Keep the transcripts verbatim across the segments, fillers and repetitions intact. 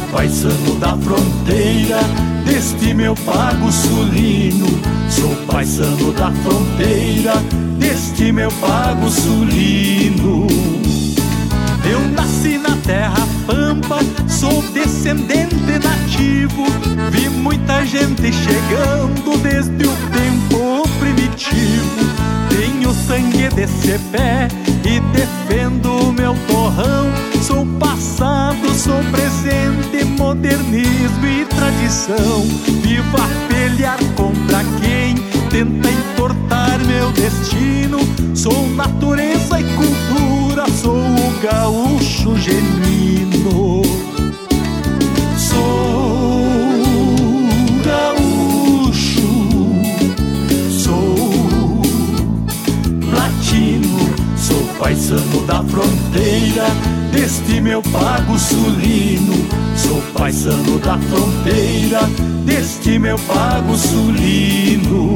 paisano da fronteira deste meu pago sulino. Sou paisano da fronteira deste meu pago sulino. Eu nasci na terra pampa, sou descendente nativo. Vi muita gente chegando desde o tempo primitivo. Tenho sangue de cepé e defendo o meu torrão. Sou passado, sou presente, modernismo e tradição. Vivo a pelear contra quem tenta entortar meu destino. Sou natureza e cultura, sou o gaúcho genuíno. Sou gaúcho, sou latino, sou paisano da fronteira deste meu pago sulino. Sou paisano da fronteira deste meu pago sulino.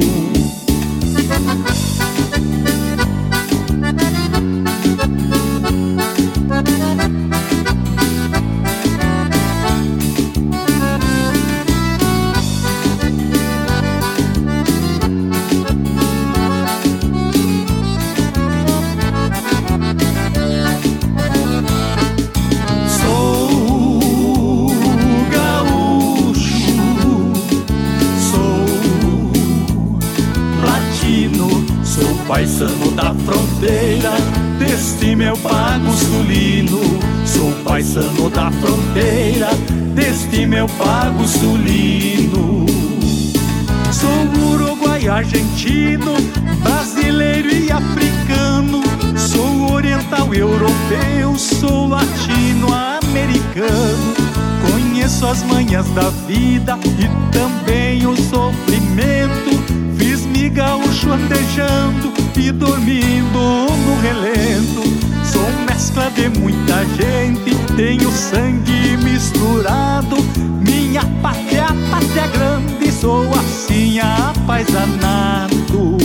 Paisano da fronteira deste meu pago sulino. Sou paisano da fronteira deste meu pago sulino. Sou uruguaio, argentino, brasileiro e africano. Sou oriental, europeu, sou latino-americano. Conheço as manhas da vida e também o sofrimento. Fiz-me gaúcho andejando e dormindo no relento. Sou mescla de muita gente, tenho sangue misturado. Minha pátria é a pátria grande, sou assim apaixonado.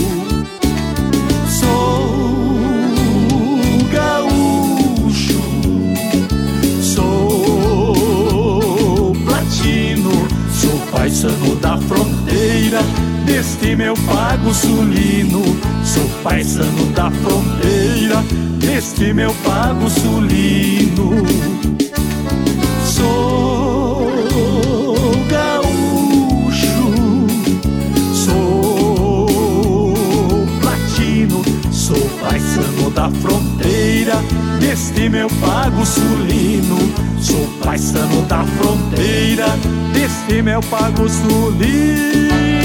Sou gaúcho, sou platino, sou paisano da fronteira deste meu pago sulino. Sou paisano da fronteira deste meu pago sulino. Sou gaúcho, sou platino, sou paisano da fronteira deste meu pago sulino. Sou paisano da fronteira deste meu pago sulino.